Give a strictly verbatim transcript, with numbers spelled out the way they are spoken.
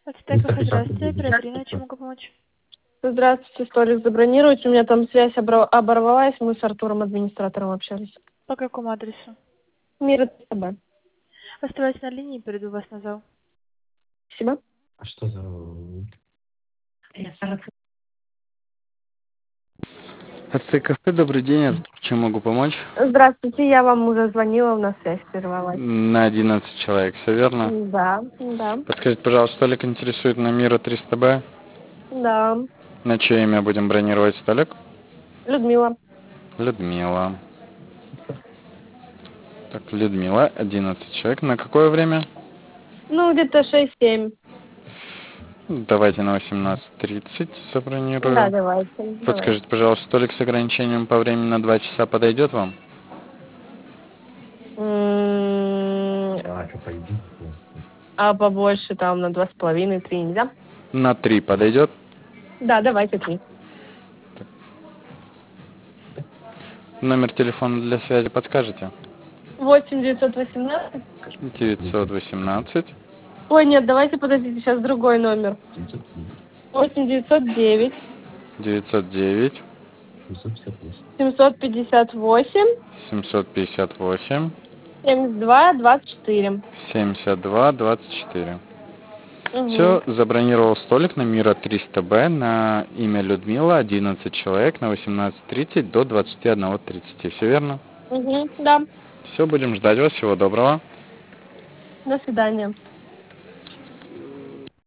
Ацтека, здравствуйте, оперативно, чем могу помочь? Здравствуйте, столик забронировать. У меня там связь обро- оборвалась, мы с Артуром, администратором, общались. По какому адресу? Мир от тебя. Оставайтесь на линии, перейду вас на зал. Спасибо. А что за... Ацтека, добрый день, Артур, чем могу помочь? Здравствуйте, я вам уже звонила, у нас связь прервалась. На одиннадцать человек, все верно? Да, да, Подскажите, пожалуйста, столик интересует на Мира триста Б. да. На чье имя будем бронировать столик? Людмила. Людмила. Так, Людмила, одиннадцать человек. На какое время? Ну, где-то шесть-семь. Давайте на восемнадцать тридцать забронирую. Да, давайте. давайте. Подскажите, пожалуйста, столик с ограничением по времени на два часа подойдет вам? М, А, что, поедим? А побольше там на два с половиной, три нельзя? На три подойдет? Да, давайте три. Номер телефона для связи подскажете? Восемь девятьсот восемнадцать. девятьсот восемнадцать. Ой, нет, давайте подождите, сейчас другой номер. Восемь девятьсот девять. девятьсот девять. семьсот пятьдесят восемь. семьсот пятьдесят восемь. семьдесят два двадцать четыре. семьдесят два двадцать четыре. Угу. Все, забронировал столик на Мира триста Б на имя Людмила, одиннадцать человек, на восемнадцать тридцать до двадцати одного тридцати. Все верно? Угу, да. Все, будем ждать вас. Всего доброго. До свидания.